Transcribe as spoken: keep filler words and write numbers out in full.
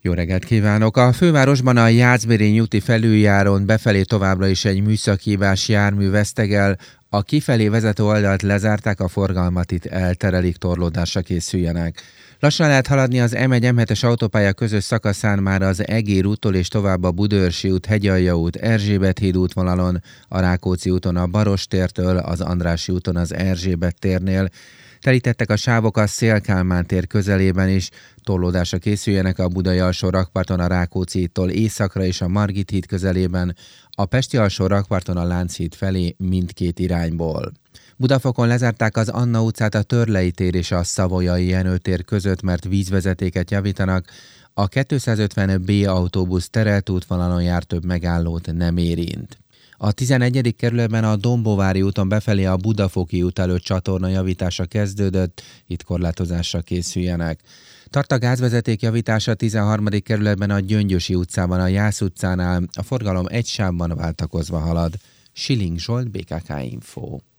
Jó reggelt kívánok! A fővárosban a Jászberény úti felüljárón befelé továbbra is egy műszakhibás jármű vesztegel. A kifelé vezető oldalt lezárták, a forgalmat itt elterelik, torlódásra készüljenek. Lassan lehet haladni az M egy M hetes autópálya közös szakaszán már az Egér úttól és tovább a Budaörsi út, Hegyalja út, Erzsébet híd útvonalon, a Rákóczi úton a Barostértől, az Andrássy úton az Erzsébet térnél. Telítettek a sávok a Széll-Kálmán tér közelében is, torlódásra készüljenek a Budai alsó rakparton a Rákóczi hídtól északra és a Margit híd közelében, a Pesti alsó rakparton a Lánchíd felé mindkét irányból. Budafokon lezárták az Anna utcát a Törlei tér és a Savoyai Jenő tér között, mert vízvezetéket javítanak. A kétszázötven B autóbusz terelt útvonalon jár, több megállót nem érint. A tizenegyedik kerületben a Dombovári úton befelé a Budafoki út előtt csatorna javítása kezdődött, itt korlátozásra készüljenek. Tart a gázvezeték javítása a tizenharmadik kerületben a Gyöngyösi utcában, a Jász utcánál, a forgalom egy sávban váltakozva halad. Siling Zsolt, bé ká ká Info.